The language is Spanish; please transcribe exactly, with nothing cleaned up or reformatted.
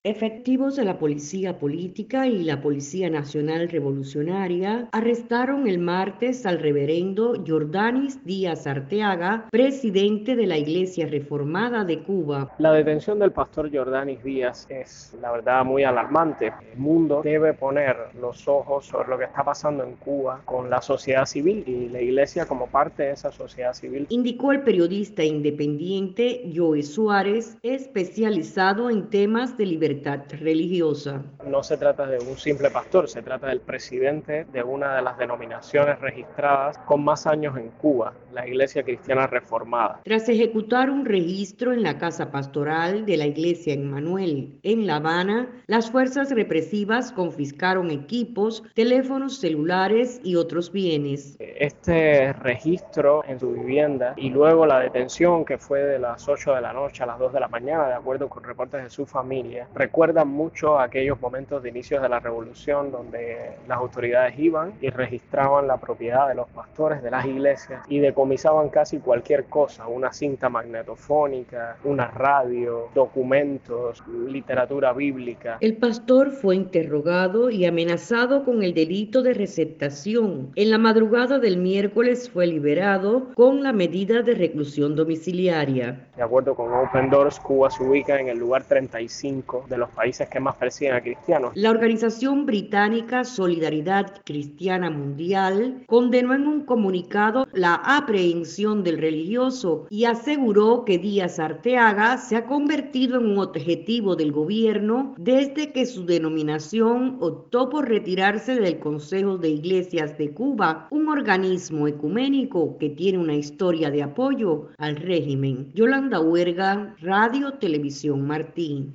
Efectivos de la Policía Política y la Policía Nacional Revolucionaria arrestaron el martes al reverendo Jordanis Díaz Arteaga, presidente de la Iglesia Reformada de Cuba. La detención del pastor Jordanis Díaz es, la verdad, muy alarmante. El mundo debe poner los ojos sobre lo que está pasando en Cuba con la sociedad civil y la Iglesia como parte de esa sociedad civil. Indicó el periodista independiente Joe Suárez, especializado en temas de libertad religiosa. No se trata de un simple pastor, se trata del presidente de una de las denominaciones registradas con más años en Cuba, la Iglesia Cristiana Reformada. Tras ejecutar un registro en la casa pastoral de la Iglesia Emmanuel en La Habana, las fuerzas represivas confiscaron equipos, teléfonos celulares y otros bienes. Este registro en su vivienda y luego la detención, que fue de las ocho de la noche a las dos de la mañana, de acuerdo con reportes de su familia, recuerdan mucho aquellos momentos de inicios de la revolución donde las autoridades iban y registraban la propiedad de los pastores de las iglesias y decomisaban casi cualquier cosa, una cinta magnetofónica, una radio, documentos, literatura bíblica. El pastor fue interrogado y amenazado con el delito de receptación. En la madrugada del miércoles fue liberado con la medida de reclusión domiciliaria. De acuerdo con Open Doors, Cuba se ubica en el lugar treinta y cinco de los países que más persiguen a cristianos. La organización británica Solidaridad Cristiana Mundial condenó en un comunicado la aprehensión del religioso y aseguró que Díaz Arteaga se ha convertido en un objetivo del gobierno desde que su denominación optó por retirarse del Consejo de Iglesias de Cuba, un organismo ecuménico que tiene una historia de apoyo al régimen. Yolanda Huerga, Radio Televisión Martín.